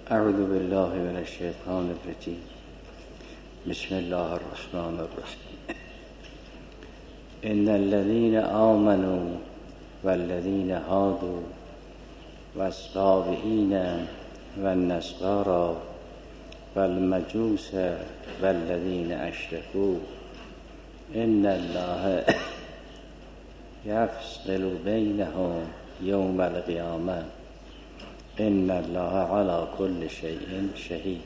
اعوذ بالله من الشیطان الرجیم. بسم الله الرحمن الرحیم. ان الذين آمنوا والذين هادوا والصابئين والنصارى والمجوس والذين اشركوا ان الله يفصل بينهم يوم القيامة ان الله على كل شيء شهيد.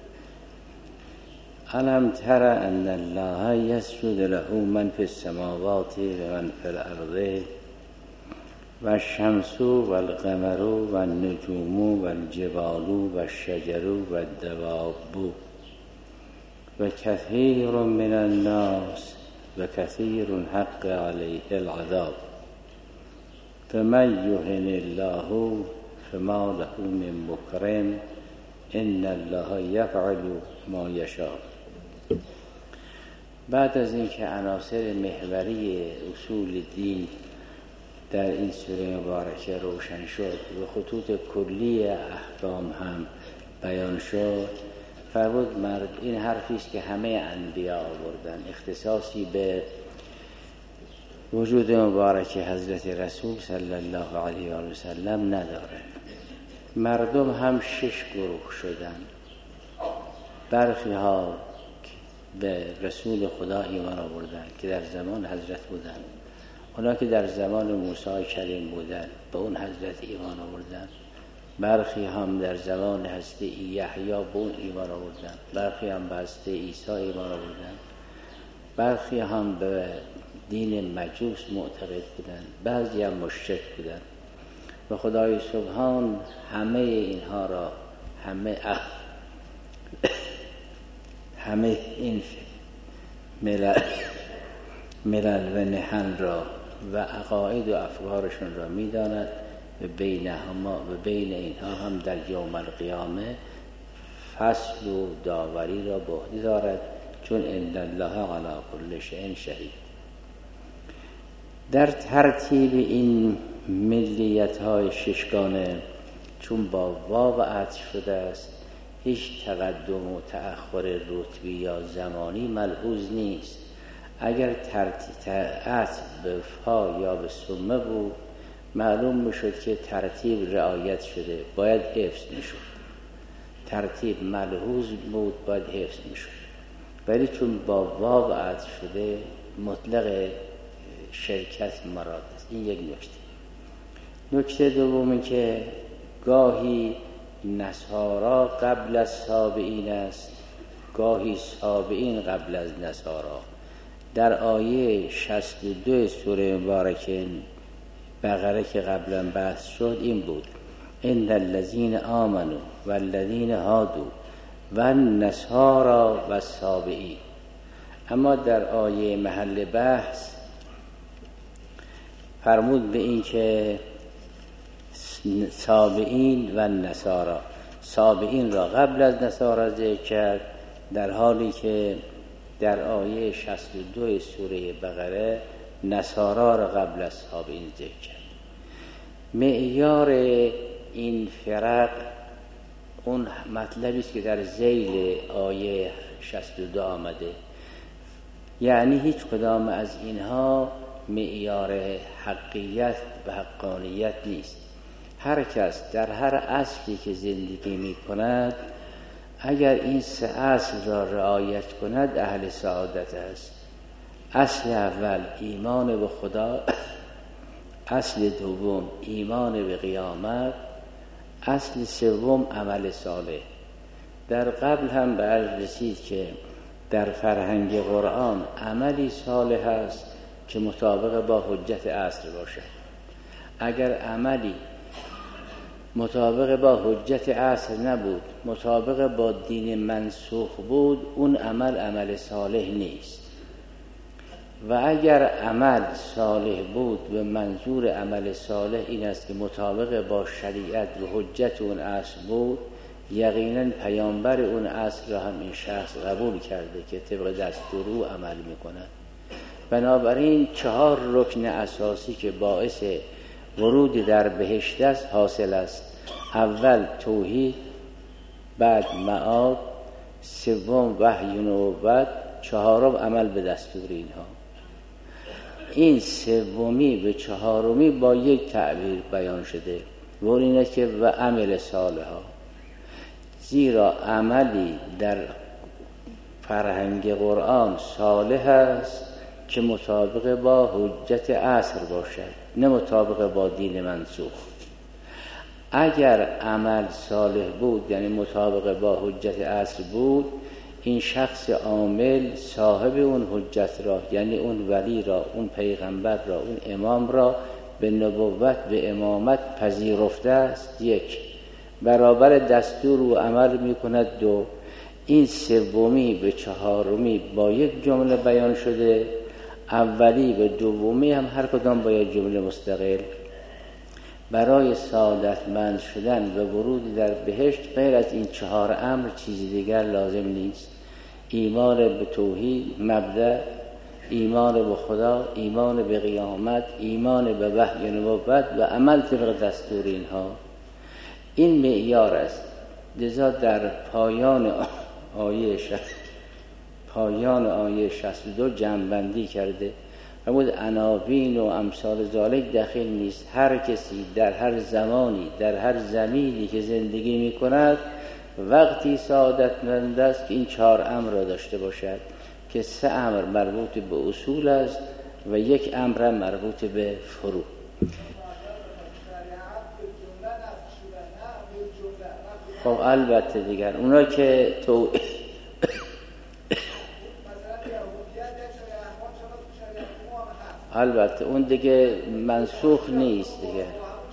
الم تر ان الله يسجد له من في السماوات ومن في الارض والشمس والقمر والنجوم والجبال والشجر والدواب وكثير من الناس وكثير حق عليه العذاب فمن يهن الله فما له من مكرم ان الله يفعل ما يشاء. بعد از اینکه عناصر محوری اصول دین در این سوره مبارکه روشن شد و خطوط کلی احکام هم بیان شد، فرمود این حرفی است که همه انبیا آوردن، اختصاصی به وجود مبارک حضرت رسول صلی الله علیه و سلم نداره. مردم هم 6 گروه شدن. برخی ها به رسول خدا ایمان آوردن که در زمان حضرت بودن، اونا که در زمان موسی کلیم بودن به اون حضرت ایمان آوردن. برخی هم در زمان حضرت یحیی به اون ایمان آوردن. برخی هم به حضرت عیسی ایمان آوردن. برخی هم به دین مجوس معتقد بودن، بعضی هم مشرک بودن. و خدای سبحان همه اینها را همه این ملل و نهن را و عقاید و افکارشون را می‌داند و بین اینها هم در یوم القیامه فصل و داوری را به عهده دارد، چون ان الله علی کل شیء شهید. در ترتیب این ملیت‌های 6گانه چون با واو عطف شده است، هیچ تقدم و تأخر رتبی یا زمانی ملحوظ نیست. اگر عطف به فا یا به ثمه بود، معلوم میشد که ترتیب رعایت شده، باید حفظ میشد. ترتیب ملحوظ بود، باید حفظ میشد. ولی چون با واو عطف شده، مطلق شرکت مراد است. این یک نکته. نکته دومی که گاهی نصارا قبل از سابئین است، گاهی سابئین قبل از نصارا. در آیه 62 سوره مبارکه بقره که قبلا بحث شد این بود: ان الذين آمنوا والذين هادوا والنصارى والسابئین. اما در آیه محل بحث فرمود به این که سابئین و نصارا، سابئین را قبل از نصارا ذکر کرد، در حالی که در آیه 62 سوره بقره نصارا را قبل از سابئین ذکر کرد. معیار این فرق اون مطلبی است که در ذیل آیه 62 آمده، یعنی هیچ کدام از اینها معیار حقیقت و حقانیت نیست. هر کس در هر اصلی که زندگی می کند، اگر این 3 اصل را رعایت کند اهل سعادت است. اصل اول ایمان به خدا، اصل دوم ایمان به قیامت، اصل سوم عمل صالح. در قبل هم به عرض رسید که در فرهنگ قرآن عملی صالح است که مطابق با حجت عصر باشد. اگر عملی مطابق با حجت عصر نبود، مطابق با دین منسوخ بود، اون عمل صالح نیست. و اگر عمل صالح بود به منظور عمل صالح این است که مطابق با شریعت و حجت اون عصر بود، یقینا پیامبر اون عصر را هم این شخص قبول کرده که طبق دستور او عمل میکند. بنابراین 4 رکن اساسی که باعث ورود در بهشت است حاصل است. اول توحید، بعد معاد، سوم وحی نبوت، چهارم عمل به دستور اینها. این سومی به چهارمی با یک تعبیر بیان شده و اینه که و عمل صالحا، زیرا عملی در فرهنگ قرآن صالح است که مطابق با حجت عصر باشد، نه مطابق با دین منسوخ. اگر عمل صالح بود یعنی مطابق با حجت عصر بود، این شخص عامل صاحب اون حجت را یعنی اون ولی را، اون پیغمبر را، اون امام را به نبوت به امامت پذیرفته است. یک، برابر دستور و عمل می کند. دو، این سومی به چهارمی با یک جمله بیان شده، اولی به دومی هم هر کدام با یک جمله مستقل. برای سعادتمند شدن و ورود در بهشت غیر از این چهار امر چیزی دیگر لازم نیست. ایمان به توحید مبدأ، ایمان به خدا، ایمان به قیامت، ایمان به وحی نبوت و عمل طبق دستور اینها. این معیار است. لذا در پایان آیه 62 جمع‌بندی کرده فرمود عناوین و امثال ذالک دخیل نیست. هر کسی در هر زمانی در هر زمینی که زندگی می کند وقتی سعادتمند است که این چهار امر را داشته باشد که 3 امر مربوط به اصول است و 1 امر مربوط به فروع. خب البته دیگر اونا که البته اون دیگه منسوخ نیست دیگر،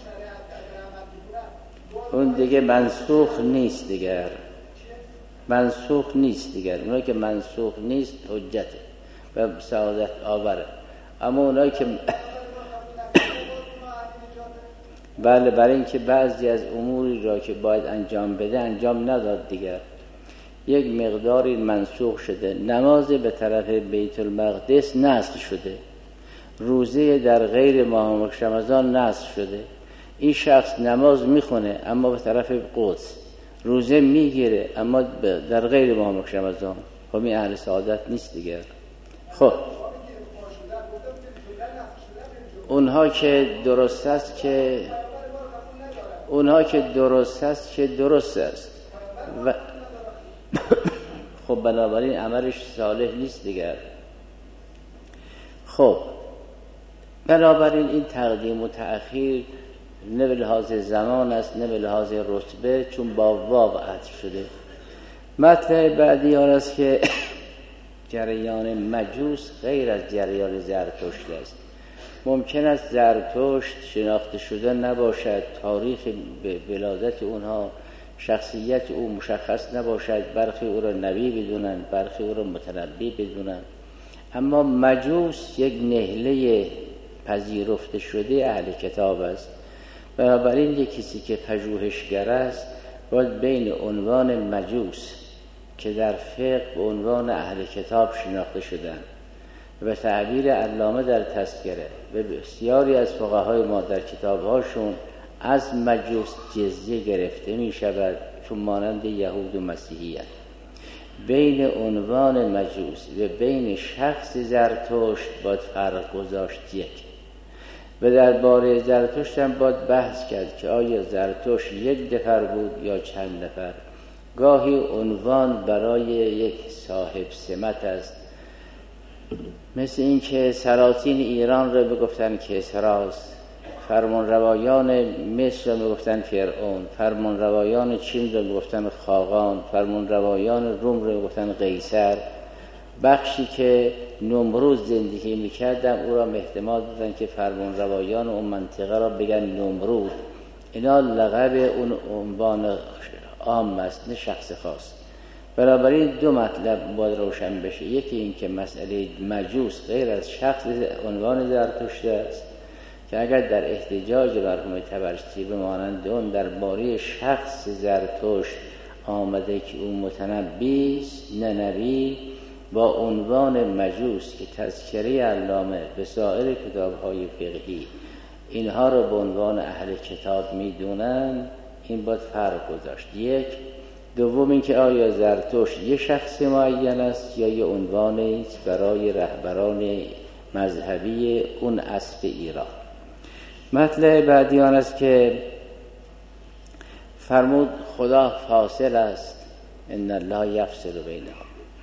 اون دیگه منسوخ نیست دیگر، منسوخ نیست دیگر. اونایی که منسوخ نیست حجته و سعادت آوره. اما اونایی که بله، برای اینکه بعضی از اموری را که باید انجام بده انجام نداد دیگر، یک مقداری منسوخ شده. نماز به طرف بیت المقدس نسخ شده، روزه در غیر ماه رمضان نسخ شده. این شخص نماز میخونه اما به طرف قدس، روزه میگیره اما در غیر ماه رمضان. خب این اهل سعادت نیست دیگر. خب اونها که درست است که درست است و خب بنابراین عملش صالح نیست دیگر. خب بنابراین این تقدیم و تأخیر نه به لحاظ زمان است نه به لحاظ رتبه، چون با واو عطف شده. مطلب بعدی آن است که جریان مجوس غیر از جریان زرتشت است. ممکن است زرتشت شناخته شده نباشد، تاریخ ولادت اونها، شخصیت او مشخص نباشد، برخی او را نبی بدونن، برخی او را متنبی بدونن. اما مجوس یک نهله پذیرفته شده اهل کتاب است. بنابراین یک کسی که پژوهشگر است باید بین عنوان مجوس که در فقه به عنوان اهل کتاب شناخته شدن و تعبیر علامه در تذکره و بسیاری از فقهای ما در کتابهاشون از مجوس جزیه گرفته می شود، چون مانند یهود و مسیحیت. بین عنوان مجوس و بین شخص زرتشت باید فرق گذاشت یک. و درباره زرتشت هم باید بحث کرد که آیا زرتشت 1 نفر بود یا چند نفر. گاهی عنوان برای یک صاحب سمت است، مثل این که سلاطین ایران رو بگفتن کسراست، فرمان روایان مصر رو بگفتن فرعون، فرمان روایان چین رو بگفتن خاقان، فرمان روایان روم رو بگفتن قیصر. بخشی که نمرود زندگی میکردن او را احتمال دادن که فرمان روایان اون منطقه را بگن نمرود. اینا لقب اون عنوان عام است نه شخص خاص. بنابراین 2 مطلب باید روشن بشه. یکی این که مسئله مجوس غیر از شخص عنوان زرتشت است که اگر در احتجاج مرحوم طبرسی به مانند اون درباره شخص زرتشت آمده که اون متنبی است نه نبی، با عنوان مجوس که تذکره علامه به سایر کتاب‌های فقهی اینها رو به عنوان اهل کتاب میدونن، این باید فرق گذاشت. 1 دوم اینکه آیا زرتشت یه شخص معین است یا یه عنوانی است برای رهبران مذهبی اون عصر ایران. مطلب بعدی آن است که فرمود خدا فاصل است، ان الله یفصل بینهم.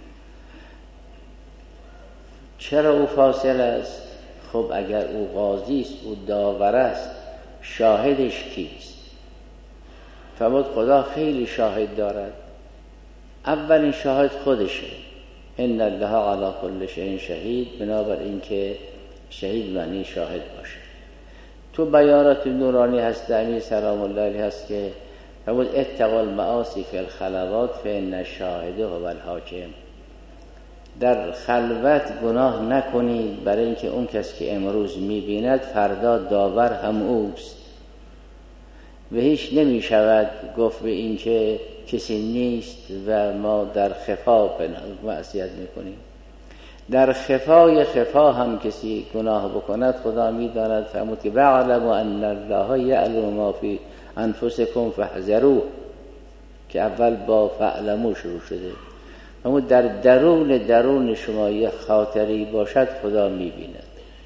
چرا او فاصل است؟ خب اگر او قاضی است، او داور است، شاهدش کیست؟ فرمود خدا خیلی شاهد دارد. اولین شاهد خودشه، ان الله علی کل شیء شهید، بنابراین که شهید معنی شاهد باشه. تو بیانات نورانی هست امیر سلام الله علیه هست که فرمود اتقوا المعاصی فی الخلوات فان الشاهد هو الحاکم. در خلوت گناه نکنید، برای اینکه اون کس که امروز میبیند فردا داور هم اوست. و هیچ نمی شود گفت به این که کسی نیست و ما در خفا معصیت میکنیم. در خفای خفا هم کسی گناه بکند خدا میداند. فرمود که وَاعْلَمُوا أَنَّ اللَّهَ يَعْلَمُ مَا فِي أَنفُسِكُمْ فَاحْذَرُوهُ، که اول با فَاعْلَمُوا شروع شده. فرمود در درون شما یه خاطری باشد خدا میبیند.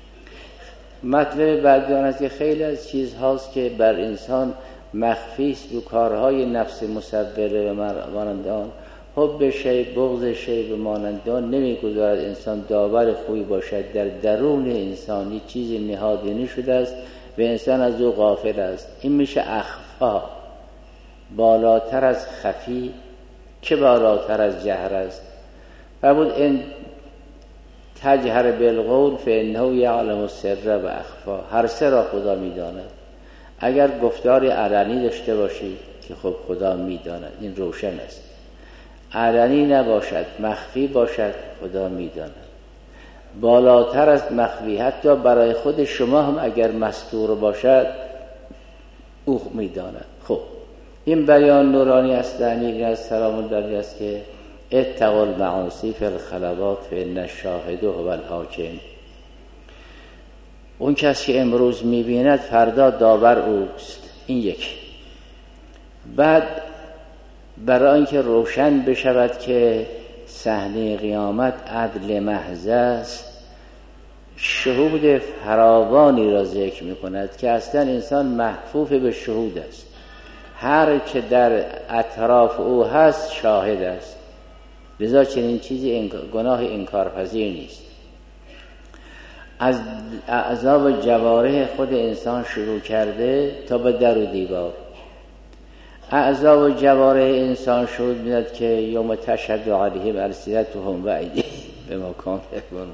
مطلب بعدی آن است که خیلی از چیزهاست که بر انسان مخفی است و کارهای نفس مصوره و مانند آن، حب شی، بغض شی و مانند آن نمیگذارد انسان داور خوبی باشد. در درون انسانی چیزی نهادینه شده است و انسان از او غافل است. این میشه اخفا، بالاتر از خفی که بالاتر از جهر است. فرمود ان تجهر بالقول فانه یعلم السر و اخفا، هر سر را خدا میداند. اگر گفتاری علنی داشته باشید که خب خدا میداند، این روشن است. علنی نباشد، مخفی باشد، خدا میداند. بالاتر از مخفی، حتی برای خود شما هم اگر مستور باشد او میداند. خب این بیان نورانی است امیر از سلام الله علیه است که اتقوا المعاصی فی الخلوات فان الشاهد هو الحاکم. اون کسی که امروز میبیند فردا داور اوست. این یک. بعد برای اینکه روشن بشود که صحنه قیامت عدل محض است، شهود فراوانی را ذکر میکند که اصلا انسان محفوف به شهود است. هر که در اطراف او هست شاهد است. لذا چنین چیزی گناه انکارپذیر نیست. از اعضا و جوارح خود انسان شروع کرده تا به در و دیوار. اعضا و جوارح انسان شروع می‌دهد که یوم تشهد علیهم السنتهم و ایدیهم بما کانوا یکسبون.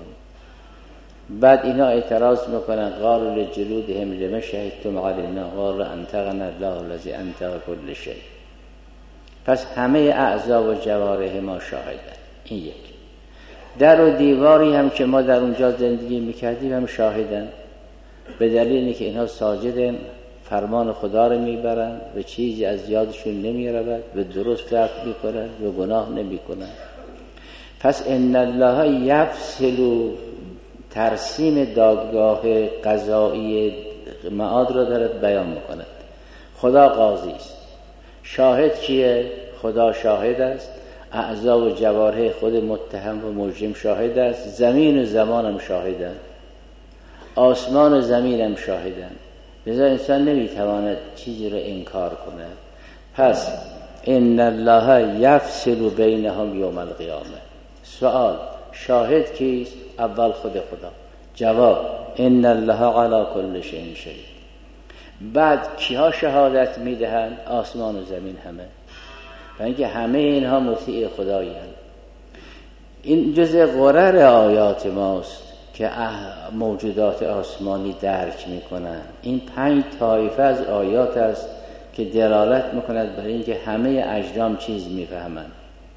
بعد اینا اعتراض میکنن قالوا لجلودهم لما شهدتم علینا قالوا انطقنا الله الذی انطق كل شیء. پس همه اعضا و جوارح ما شاهدن. این یک. در و دیواری هم که ما در اونجا زندگی میکردیم هم شاهدن، به دلیلی که اینها ساجدن، فرمان خدا رو میبرن و چیزی از یادشون نمیرود و درست رفت میکنن و گناه نمیکنن. پس ان الله یفصل، ترسیم دادگاه قضایی معاد را دارد بیان میکند. خدا قاضی است. شاهد کیه؟ خدا شاهد است. اعضا و جوارح خود متهم و مجرم شاهد است. زمین و زمان هم شاهدند. آسمان و زمین هم شاهدند. لذا انسان نمیتواند چیزی را انکار کند. پس ان الله یفصل بینهم یوم القیامه. سوال شاهد کیست؟ اول خود خدا. جواب ان الله علی کل شیء شهید. بعد کیها شهادت میدهند؟ آسمان و زمین همه. و اینکه همه اینها مطیع خدایند. این جزء غرر آیات ماست که موجودات آسمانی درک میکنند. این 5 طایفه از آیات است که دلالت میکند بر اینکه همه اجرام چیز میفهمند.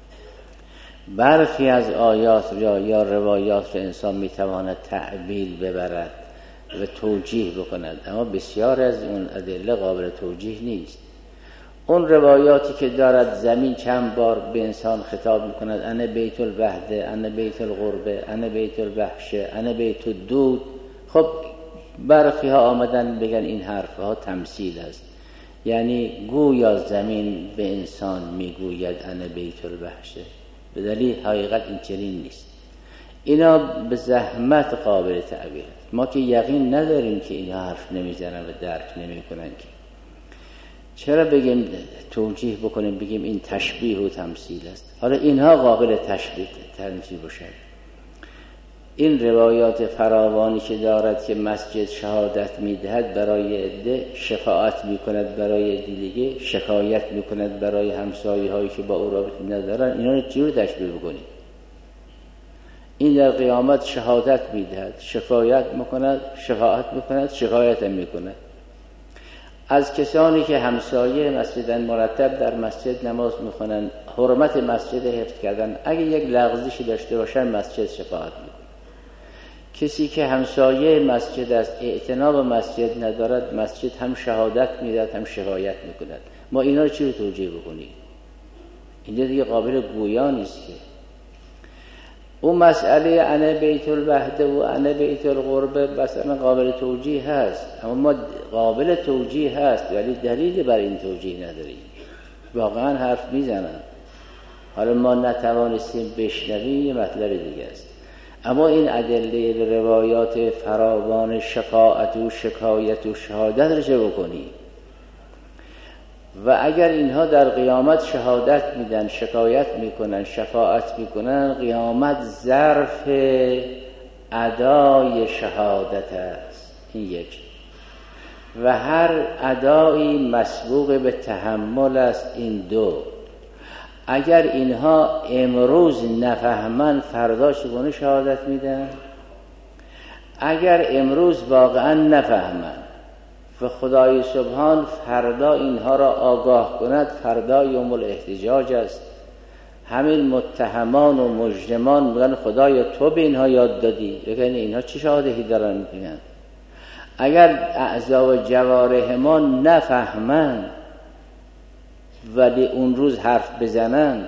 برخی از آیات یا روایات را انسان میتواند تعبیل ببرد و توجیه بکند، اما بسیار از اون ادله قابل توجیه نیست. اون روایاتی که دارد زمین چند بار به انسان خطاب میکند، انا بیت الوحده، انا بیت الغربه، انا بیت الوحشه، انا بیت الدود. خب برخی ها آمدن بگن این حرفها تمثیل است. یعنی گویا زمین به انسان میگوید انا بیت الوحشه، به دلیل حقیقت این چنین نیست. اینا به زحمت قابل تعبیر. ما که یقین نداریم که اینا حرف نمیزنن و درک نمیکنن که چرا بگیم توجیه بکنیم بگیم این تشبیه و تمثیل است؟ حالا اینها قابل تشبیه تمثیل باشد. این روایات فراوانی که دارد که مسجد شهادت میدهد برای عده، شفاعت میکند برای عده دیگه، شکایت میکند برای همسایه هایی که با او رابطه ندارن، اینا رو چجوری تشبیه بکنیم؟ این در قیامت شهادت میدهد، شکایت میکند، شفاعت میکند، شکایت هم میکند از کسانی که همسایه مسجدن، مرتب در مسجد نماز میخونن، حرمت مسجد حفظ کردن، اگه یک لغزشی داشته باشن مسجد شفاعت میکنه. کسی که همسایه مسجد است، اعتنا به مسجد ندارد، مسجد هم شهادت میدهد هم شکایت میکند. ما اینا رو چی رو توجیه بکنیم؟ این دیگه قابل گویا نیست که. اون مسئله انا بیت الوحده و انا بیت القربه مثلا قابل توجیه هست، اما ما قابل توجیه هست ولی دلیلی برای این توجیه نداریم. واقعا حرف میزنن، حالا ما نتوانستیم بشنویم یه مطلب دیگه است. اما این ادله به روایات فراوان شفاعت و شکایت و شهادت رو چه بکنیم؟ و اگر اینها در قیامت شهادت میدن، شکایت میکنن، شفاعت میکنن، قیامت ظرف ادای شهادت است. این یک. و هر ادایی مسبوق به تحمل است. این دو. اگر اینها امروز نفهمن فردا چگونه شهادت میدن؟ اگر امروز واقعا نفهمن و خدای سبحان فردا اینها را آگاه کند، فردا یوم الاحتجاج است، همین متهمان و مجرمان میگن خدایا تو به اینها یاد دادی، بگن اینها چی شهادتی دارن میگن؟ اگر اعضا و جوارح ما نفهمن ولی اون روز حرف بزنن،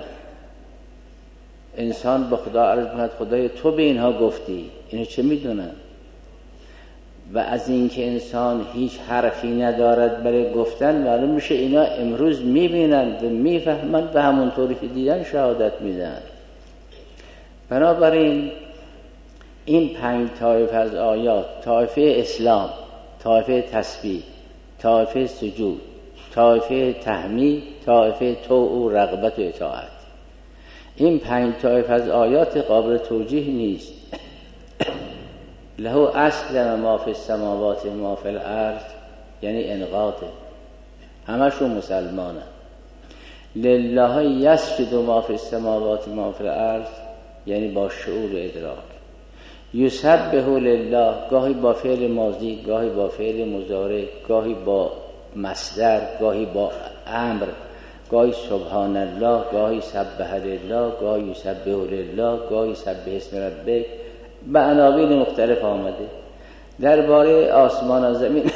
انسان به خدا عرض میکند خدایا تو به اینها گفتی، اینو چه میدونن؟ و از اینکه انسان هیچ حرفی ندارد برای گفتن، معلوم میشه اینا امروز میبینن و میفهمن و همونطوری که دیدن شهادت میدن. بنابراین این 5 طایفه از آیات، طایفه اسلام، طایفه تسبیح، طایفه سجود، طایفه تحمید، طایفه طوع و رغبت و اطاعت، این 5 طایفه از آیات قابل توجیه نیست. له اصل ما فی السماوات و ما فی الارض، یعنی انقاطه، همشون مسلمانه. لله یسجد ما فی السماوات و ما فی الارض، یعنی با شعور و ادراک. یسبح لله، گاهی با فعل ماضی، گاهی با فعل مضارع، گاهی با مصدر، گاهی با امر، گاهی سبحان الله، گاهی سبح لله، گاهی یسبح لله، گاهی سبح اسم ربک، به عناوین مختلف آمده. درباره آسمان و زمین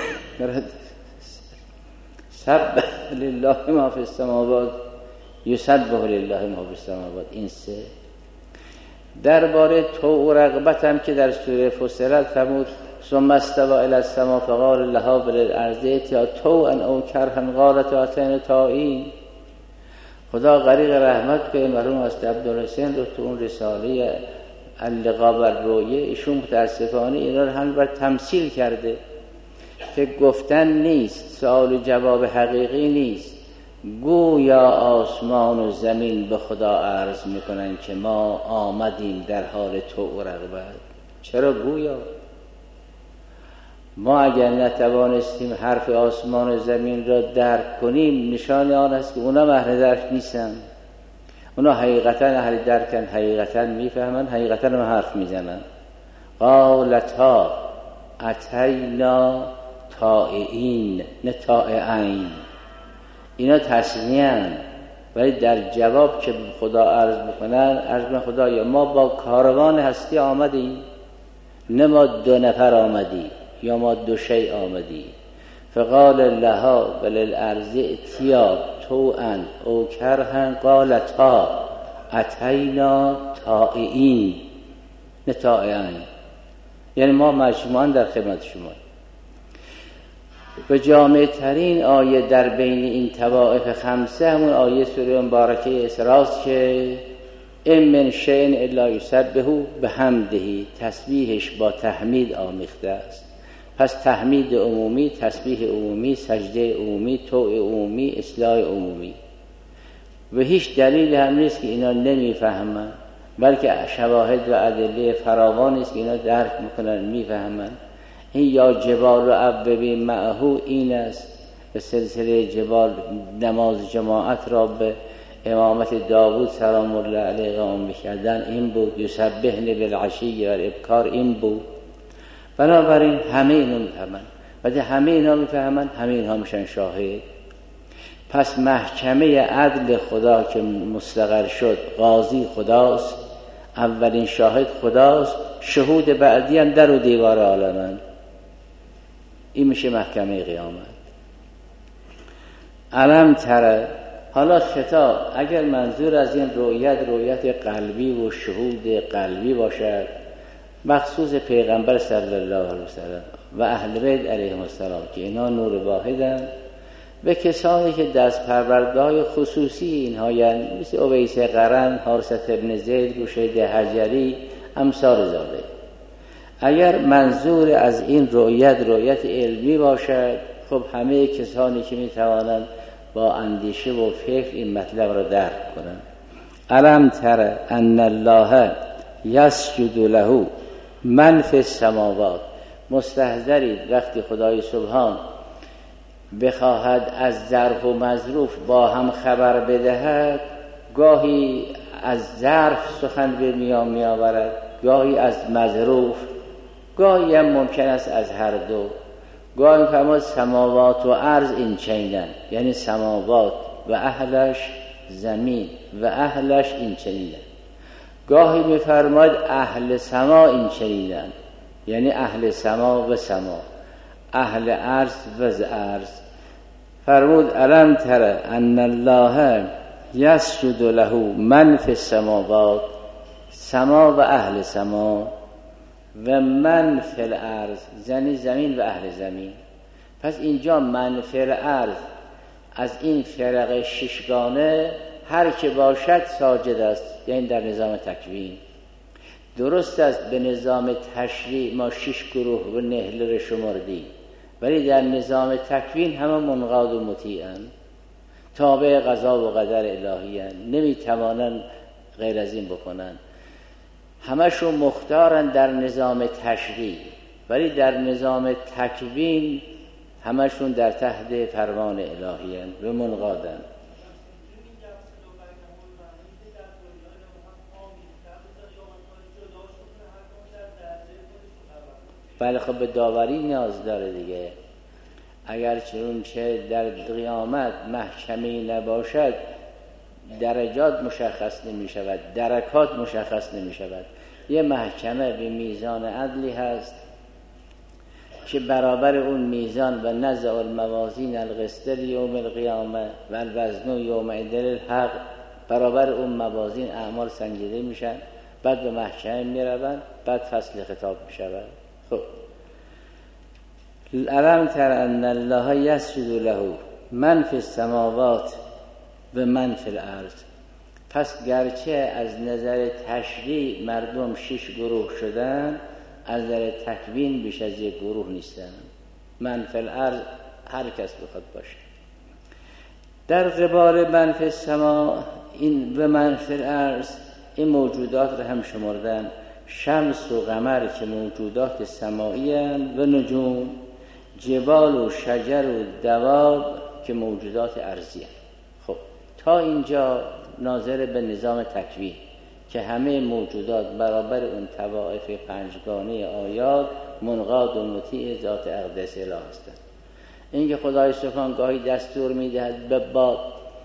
سبح لله ما فی السماوات، یسبح لله ما فی السماوات، این 3. درباره طوع و رغبت هم که در سوره فصلت فرمود ثم استوى الی السماء فقال لها وللارض ائتیا طوعا او کرها قالت اتینا طائعین. خدا غریق رحمت که مرحوم است عبدالحسین رو تو اون رساله اللقاء بالرؤیه ایشون متاسفانه اینا رو هم بر تمثیل کرده که گفتن نیست، سوال و جواب حقیقی نیست. گویا آسمان و زمین به خدا عرض میکنن که ما آمدیم در حال طوع و رغبت. چرا گویا؟ ما اگر نتوانستیم حرف آسمان و زمین را درک کنیم، نشان آن است که اونا اهل درک نیستن. اونا حقیقتا اهل درکن، حقیقتا میفهمن، حقیقتا هم حرف میزنن. قالتا اتینا طائعین، نه طائعین. اینا تسنیه‌اند ولی در جواب که خدا عرض میکنن، عرض میکنن خدایا ما با کاروان هستی آمدیم، نه ما 2 نفر آمدیم یا ما 2 شیء آمدیم. فقال لها وللارض ائتیا طوعا او کرها قالتا اتینا طائعین، نه طائعین. یعنی ما مجموعاً در خدمت شما. و جامع ترین آیه در بین این طوائف خمسه همون آیه سوره مبارکه اسراست که ان من شیء الا یسبح بحمده، تسبیحش با تحمید آمیخته است. پس تحمید عمومی، تسبیح عمومی، سجده عمومی، طوع عمومی، اصلاح عمومی. و هیچ دلیل هم نیست که اینا نمیفهمن، بلکه شواهد و ادله فراوانی است که اینا درک میکنن، میفهمن. این یا جبال و اوبی معه این است، به سلسله جبال نماز جماعت را به امامت داوود سلام الله علیه قائم می‌کردن، این بود. یسبحن بالعشی و الابکار، این بود. بنابراین همه اینو میفهمن. وقتی همه اینا میفهمن، همه اینها میشن شاهد. پس محکمه عدل خدا که مستقر شد، قاضی خداست، اولین شاهد خداست، شهود بعدی هم در و دیوار عالمن. این میشه محکمه قیامت. علم تره، حالا خطاب اگر منظور از این رؤیت قلبی و شهود قلبی باشد، مخصوص پیغمبر صلی الله علیه وسلم و اهل بیت علیهم السلام که اینا نور واحدن، به کسانی که دست پرورده‌های خصوصی اینها، یعنی مثل اویس قرن، حارثة ابن زید، روشید حجری، امثال ذالک. اگر منظور از این رؤیت علمی باشد، خب همه کسانی که میتوانند با اندیشه و فکر این مطلب را درک کنند. الم تر ان الله یسجد له من فی السماوات. مستحضرید وقتی خدای سبحان بخواهد از ظرف و مظروف با هم خبر بدهد، گاهی از ظرف سخن به میان میآورد، گاهی از مظروف، گاهی هم ممکن است از هر دو. گاهی فرمود سماوات و ارض این چنینن، یعنی سماوات و اهلش، زمین و اهلش این چنینن. گاهی میفرماید اهل سما این چنینن، یعنی اهل سما و سما، اهل ارض و ارض. فرمود الم تر ان الله یسجد له من فی السماوات، سما و اهل سما، و من فی الارض، یعنی زمین و اهل زمین. پس اینجا من فی الارض از این فرق ششگانه هر که باشد ساجد است، یعنی در نظام تکوین. درست است به نظام تشریع ما 6 گروه و نهله رو شمردیم، ولی در نظام تکوین همه منقاد و مطیعن، تابع قضا و قدر الهی هن، نمیتوانن غیر از این بکنن. همشون مختارن در نظام تشریع، ولی در نظام تکوین همشون در تحت فرمان الهی هن و منقادن. بله خب به داوری نیاز داره دیگه. اگر چه در قیامت محکمی نباشد، درجات مشخص نمی شود، درکات مشخص نمی شود. یه محکمه به میزان عدلی هست که برابر اون میزان و نزع الموازین القسط یوم القیامه و الوزن یومئذ الحق، برابر اون موازین اعمال سنجیده میشن، بعد به محکمه میروند، بعد فصل خطاب میشود. خب الم تر ان الله یسجد له من فی السماوات و من فی الارض. پس گرچه از نظر تشریع مردم 6 گروه شدن، از نظر تکوین بیش از 1 گروه نیستن. من فی الارض هر کس بخواد باشه. در قبال من فی السما این و من فی الارض این موجودات رو هم شمردن. شمس و قمر که موجودات سمایی هستند و نجوم، جبال و شجر و دواب که موجودات ارضی هستند. خب تا اینجا ناظر به نظام تکوین که همه موجودات برابر اون طوائف پنجگانه آیات منقاد و مطیع ذات اقدس اله هستند. اینکه خدای سبحان گاهی دستور میدهد به باد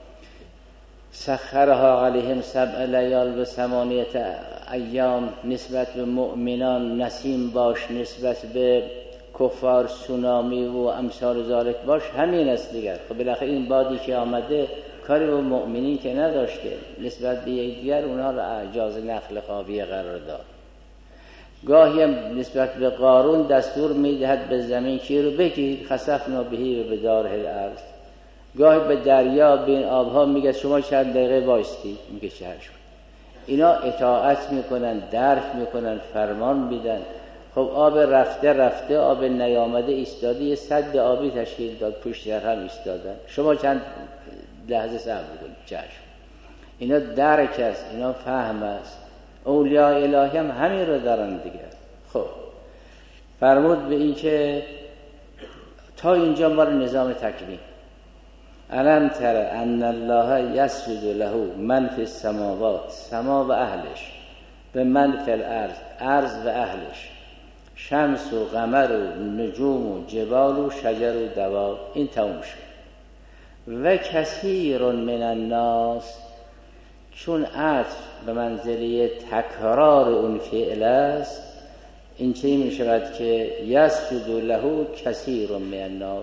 سخرها علیهم 7 لیال و 8 ایام، نسبت به مؤمنان نسیم باش، نسبت به کفار سونامی و امثال ذالک باش، همین است دیگر. خب بالاخره این بادی که آمده کاری به مؤمنین که نداشته، نسبت به دیگر اونها را اعجاز نخل خاویه قرار داد. گاهی هم نسبت به قارون دستور میدهد به زمین که رو بگیر، خسفنا بهی و به داره الارض. گاهی به دریا به این آبها میگه شما چند دقیقه وایستی، میگه چشم. اینا اطاعت میکنن، درک میکنن، فرمان میدن. خب آب رفته آب نیامده ایستاده، یه سد آبی تشکیل داد، پشت در هم ایستادن، شما چند لحظه صبر کنید، چشم. اینا درک است، اینا فهم است. اولیاء الهی هم همین رو دارن دیگه. خب فرمود به این که تا اینجا مال نظام تکوین. الم تر ان الله یسجد له من فی السماوات، سما و اهلش، به من فی الارض، ارض و اهلش، شمس و قمر و نجوم و جبال و شجر و دواب. این تموم شد. و کثیر من الناس، چون عطف به منزله تکرار اون فعل است، این چه می شود که یسجد له کثیر من الناس.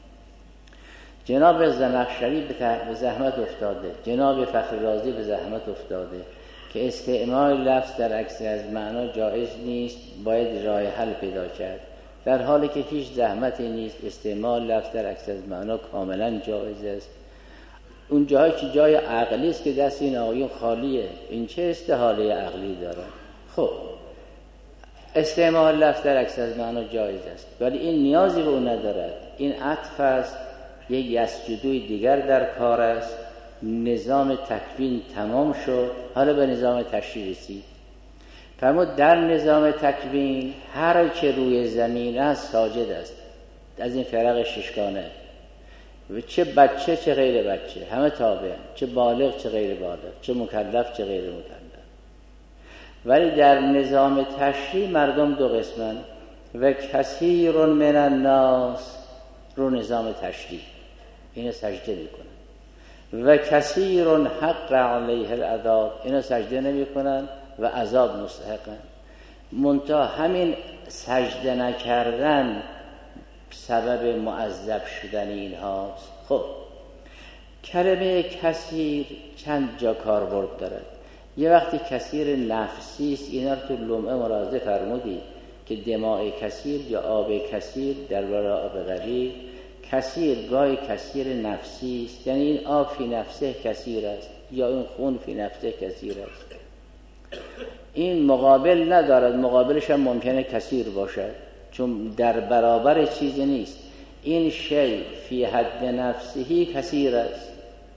جناب زمخشری به زحمت افتاده، جناب فخر رازی به زحمت افتاده که استعمال لفظ در اکثر از معنا جایز نیست، باید راه حل پیدا کرد، در حالی که هیچ زحمتی نیست. استعمال لفظ در اکثر از معنا کاملا جایز است. اون جایی که جای عقلی است که دست این آقایون خالیه، این چه استحاله عقلی داره؟ خب استعمال لفظ در اکثر از معنا جایز است، ولی این نیازی به اون ندارد. این عطف است، یک یسجدوی دیگر در کار است. نظام تکوین تمام شد، حالا به نظام تشریع رسید. فرمود در نظام تکوین هر که روی زمین است ساجد است، از این فرق ششگانه، چه بچه چه غیر بچه همه تابع، چه بالغ چه غیر بالغ، چه مکلف چه غیر مکلف. ولی در نظام تشریع مردم دو قسمن. و کثیر من الناس رو نظام تشریع اینو سجده میکنن، و کثیر حق علیه العذاب اینو سجده نمیکنن و عذاب مستحقن. منتها همین سجده نکردن سبب معذب شدن اینهاست. خب کلمه کثیر چند جا کاربرد دارد. یه وقتی کثیر نفسی است، اینا رو تو لمعه ملاحظه فرمودید که دماء کثیر یا آب کثیر در برای آب غلیظ. کثیر گاهی کثیر نفسی است، یعنی این آب فی نفسه کثیر است یا این خون فی نفسه کثیر است. این مقابل ندارد، مقابلش هم ممکنه کثیر باشد، چون در برابر چیزی نیست. این شی فی حد نفسهی کثیر است.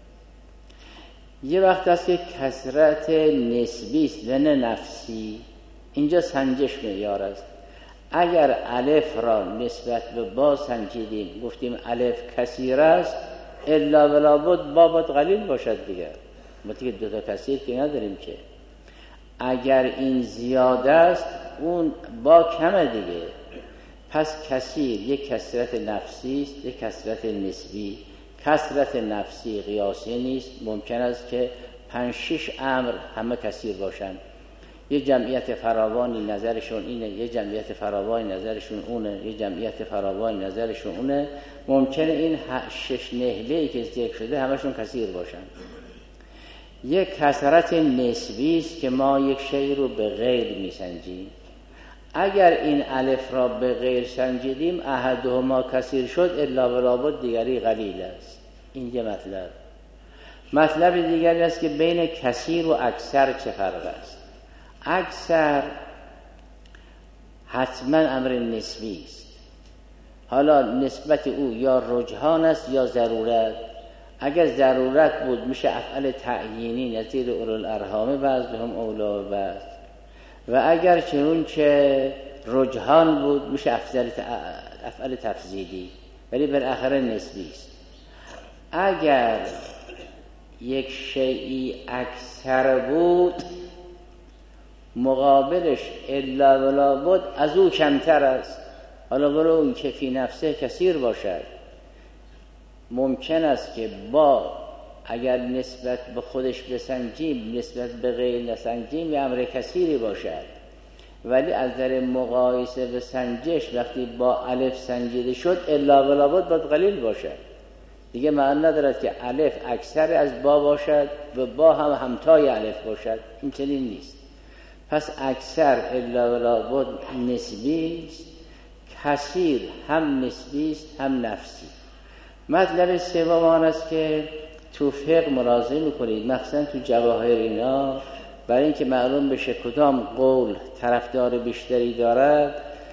یه وقت هست که کثرت نسبی است و نه نفسی. اینجا سنجش معیار است. اگر الف را نسبت به با سنجیدیم، گفتیم الف کثیر است، الا ولا بد با باید قلیل باشد دیگر. ما دیگه دو تا کثیر که نداریم که. اگر این زیاده است اون با کمه دیگه. پس کثیر یک کثرت نفسی است، یک کثرت نسبی. کثرت نفسی قیاسی نیست. ممکن است که 5-6 امر همه کثیر باشند. یه جمعیت فراوانی نظرشون اینه، یه جمعیت فراوانی نظرشون اونه، یه جمعیت فراوانی نظرشون اونه. ممکنه این 6 نهله‌ای که ذکر شده همشون کثیر باشن. یک کثرت نسبی است که ما یک شی رو به غیر میسنجیم. اگر این الف را به غیر سنجیدیم، احدهما کثیر شد الا ولا بد دیگری قلیل است. این یه مطلب دیگری است که بین کثیر و اکثر چه فرق است. اکثر حتما امر نسبی است. حالا نسبت او یا رجحان است یا ضرورت. اگر ضرورت بود میشه افعال تعیینی نظیر اولوالارحام بعضهم اولا و بعض، و اگر چنون که رجحان بود میشه افعال تفضیلی، ولی بالاخره نسبی است. اگر یک شیئی اکثر بود مقابلش الا ولا بد از او کمتر است. حالا برو اون که فی نفسه کثیر باشد، ممکن است که با اگر نسبت به خودش بسنجیم نسبت به غیر نسنجیم یه امر کثیری باشد، ولی از در مقایسه به سنجش وقتی با الف سنجیده شد الا ولا بد باید قلیل باشد. دیگه معنی ندارد که الف اکثر از با باشد و با هم همتای الف باشد. این چنین نیست. پس اکثر الا ولا بد نسبی است، کثیر هم نسبی است هم نفسی. مطلب سوم آن است که تو فقه ملاحظه می‌کنید، مثلا تو جواهر اینا، برای اینکه معلوم بشه کدام قول طرفدار بیشتری دارد،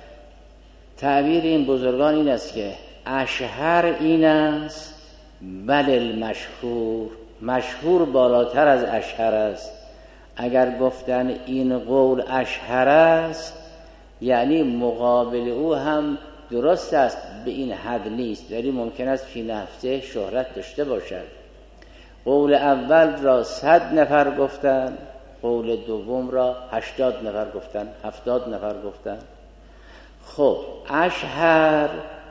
تعبیر این بزرگان این است که اشهر این است بل المشهور، مشهور بالاتر از اشهر است. اگر گفتن این قول اشهر است یعنی مقابل او هم درست است، به این حد نیست، ولی ممکن است فی نفسه شهرت داشته باشد. قول اول را 100 نفر گفتن، قول دوم را 80 نفر گفتن، 70 نفر گفتن. خب اشهر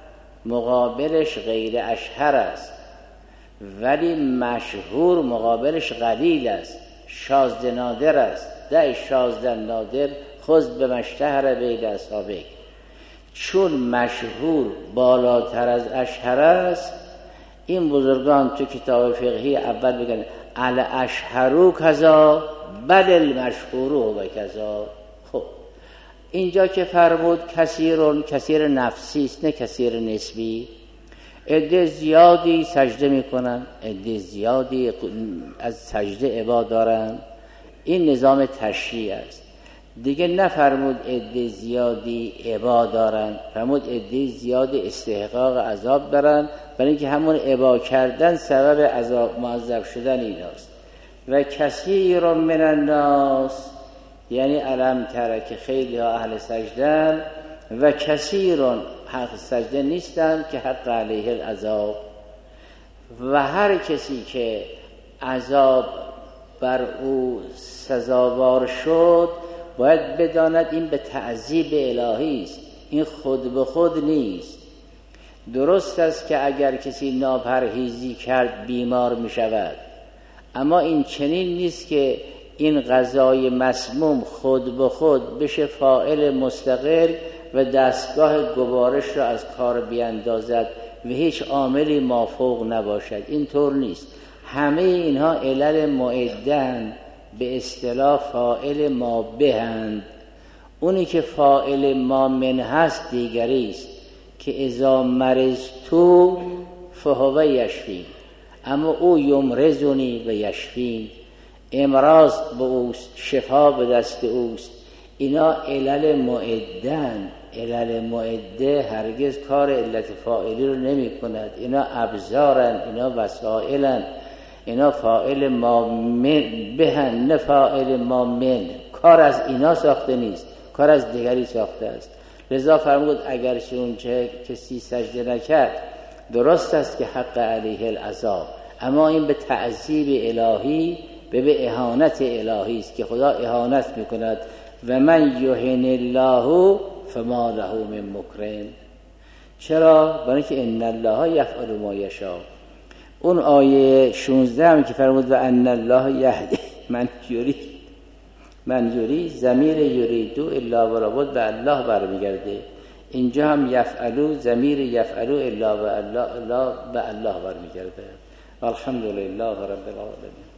مقابلش غیر اشهر است، ولی مشهور مقابلش قلیل است، شاذ نادر است. ده شاذ نادر خذ به مشتهر بین اصحابک. چون مشهور بالاتر از اشهر است، این بزرگان تو کتاب فقهی اول بگن ال اشهرو کذا بل المشهور و کذا. خب اینجا که فرمود کثیر نفسی است نه کثیر نسبی، عده زیادی سجده میکنن، عده زیادی از سجده عباد دارن، این نظام تشریع است. دیگه نفرمود عده زیادی عباد دارن، فرمود عده زیادی استحقاق عذاب دارن، برای اینکه همون عباد کردن سبب عذاب معذب شدن ایناست. و کثیر من الناس یعنی علم تره که خیلی ها اهل سجدن و کثیرون حق سجده نیستن که حق علیه العذاب. و هر کسی که عذاب بر او سزاوار شد باید بداند این به تعذیب الهی است، این خود به خود نیست. درست است که اگر کسی ناپرهیزی کرد بیمار می شود، اما این چنین نیست که این غذای مسموم خود به خود بشه فاعل مستقل و دستگاه گوارش را از کار بیاندازد و هیچ عاملی مافوق نباشد. این طور نیست. همه اینها علل معدن، به اصطلاح فاعل ما بهند. اونی که فاعل ما من هست دیگری است که اذا مرضتو فهو یشفی، اما او یمرضنی و یشفی، امراض به اوست، شفا به دست اوست. اینا علل معدن. علل معده هرگز کار علت فاعلی رو نمی کند. اینا ابزارن، اینا وسائلن، اینا فاعل ما من بهن نه فاعل ما من. کار از اینا ساخته نیست، کار از دیگری ساخته است. لذا فرمود اگر چه کسی سجده نکرد درست است که حق علیه العذاب، اما این به تعذیب الهی، به اهانت الهی است که خدا اهانت میکند. و من یهن الله فما له من مکرم. چرا؟ برای که ان الله یفعل ما یشاء. اون آیه 16 هم که فرمود و ان الله یهدی من یرید، ضمیر یریدو الا و ربط به الله برمیگرده. اینجا هم یفعلو، ضمیر یفعلو الا و الله به الله برمیگرده. الحمدلله رب العالمین.